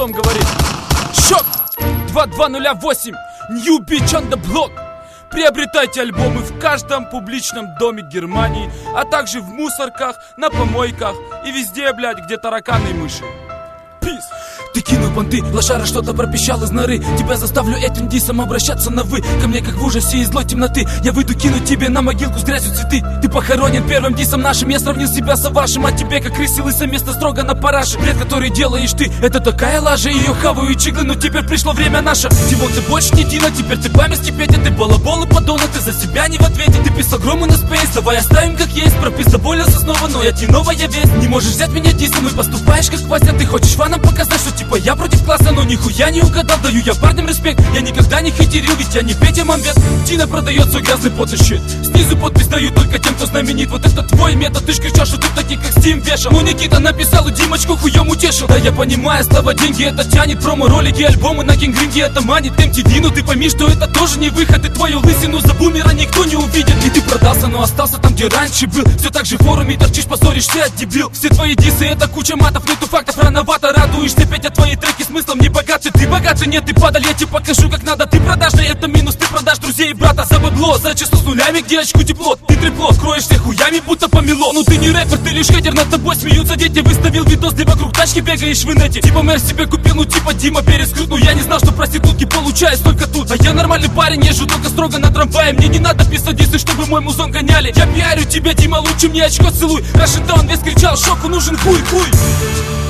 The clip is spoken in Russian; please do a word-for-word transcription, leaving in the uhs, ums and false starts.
потом говорит: Шок! два два ноль восемь, New Beach on the Block. Приобретайте альбомы в каждом публичном доме Германии, а также в мусорках, на помойках и везде, блядь, где тараканы и мыши. Peace. Ты кинул понты, лошара что-то пропищал из норы. Тебя заставлю этим дисом обращаться на вы. Ко мне как в ужасе и злой темноты. Я выйду кинуть тебе на могилку с грязью цветы. Ты похоронен первым дисом нашим. Я сравнил себя с вашим, а тебе как крыси лысо место строго на параше. Бред, который делаешь ты, это такая лажа. Ее хаваю и чиглы, но теперь пришло время наше. Тимон, ты больше не Дина, теперь ты память Петя. Ты балабол и подонок, ты за себя не в ответе. Ты писал громы на спейс, давай оставим как есть. Прописал более снова, но я тебе новая весть. Не можешь взять меня дисом и поступаешь как Вася. Ты хочешь фанам показать, что типа я против класса, но нихуя не угадал. Даю я парням респект, я никогда не хитерил, ведь я не Петя Мамбет. Дина продает свой грязный потный щит. Снизу подпись даю только тем, кто знаменит. Вот это твой метод, ты ж кричал, что ты таких как Steam вешал. Ну Никита написал и Димочку хуем утешил. Да я понимаю, слава деньги это тянет. Промо-ролики, альбомы на Кингринге это манит. эм ти ви, ну ты пойми, что это тоже не выход. И твою лысину за бумера никто не увидит. И ты продался, но остался там, где раньше был. Все так же в форуме торчишь, позоришься, дебил. Все твои дисы это куча матов, нету фактов, рановато радуешься. Петя, твои треки смыслом не богатый. Ты богатый, нет, ты падаль, я тебе покажу как надо. Ты продажный, это минус, ты продашь друзей и брата за бабло. За число с нулями, где очку тепло. Ты трепло, кроешься хуями, будто помело. Ну ты не рэпер, ты лишь хейтер, над тобой смеются дети. Выставил видос, где вокруг тачки бегаешь в инете. Типа мэр себе купил, ну типа Дима перескрут. Ну я не знал, что проститутки получают столько тут. А я нормальный парень, езжу только строго на трамвае. Мне не надо писать дисы, чтобы мой музон гоняли. Я пиарю тебя, Дима, лучше мне очко целуй. Рашидаун весь кричал, шоку нужен хуй, хуй.